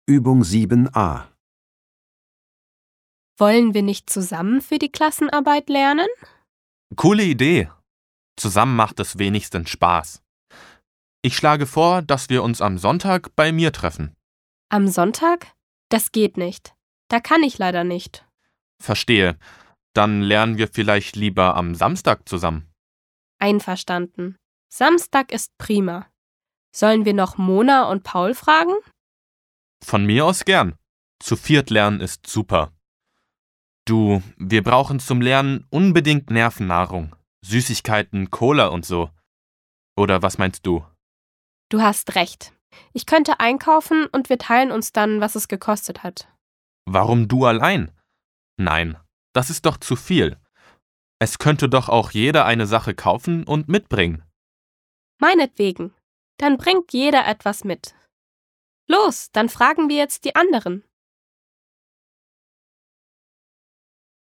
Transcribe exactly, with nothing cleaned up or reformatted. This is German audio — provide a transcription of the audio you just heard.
Übung sieben a. Wollen wir nicht zusammen für die Klassenarbeit lernen? Coole Idee. Zusammen macht es wenigstens Spaß. Ich schlage vor, dass wir uns am Sonntag bei mir treffen. Am Sonntag? Das geht nicht. Da kann ich leider nicht. Verstehe. Dann lernen wir vielleicht lieber am Samstag zusammen. Einverstanden. Samstag ist prima. Sollen wir noch Mona und Paul fragen? Von mir aus gern. Zu viert lernen ist super. Du, wir brauchen zum Lernen unbedingt Nervennahrung. Süßigkeiten, Cola und so. Oder was meinst du? Du hast recht. Ich könnte einkaufen und wir teilen uns dann, was es gekostet hat. Warum du allein? Nein, das ist doch zu viel. Es könnte doch auch jeder eine Sache kaufen und mitbringen. Meinetwegen. Dann bringt jeder etwas mit. Los, dann fragen wir jetzt die anderen.